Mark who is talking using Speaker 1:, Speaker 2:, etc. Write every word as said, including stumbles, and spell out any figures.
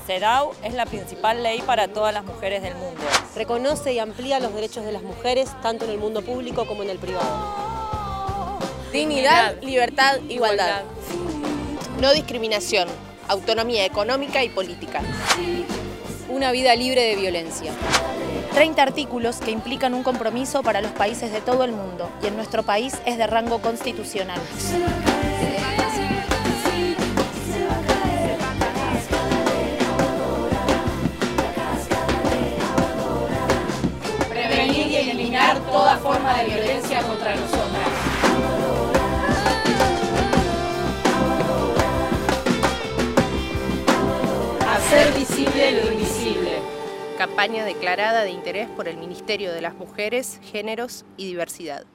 Speaker 1: CEDAW es la principal ley para todas las mujeres del mundo.
Speaker 2: Reconoce y amplía los derechos de las mujeres, tanto en el mundo público como en el privado.
Speaker 3: Dignidad, libertad, igualdad.
Speaker 4: No discriminación, autonomía económica y política.
Speaker 3: Una vida libre de violencia.
Speaker 5: treinta artículos que implican un compromiso para los países de todo el mundo, y en nuestro país es de rango constitucional.
Speaker 6: Prevenir y eliminar toda forma de violencia contra nosotras. Hacer visible lo invisible.
Speaker 4: Campaña declarada de interés por el Ministerio de las Mujeres, Géneros y Diversidad.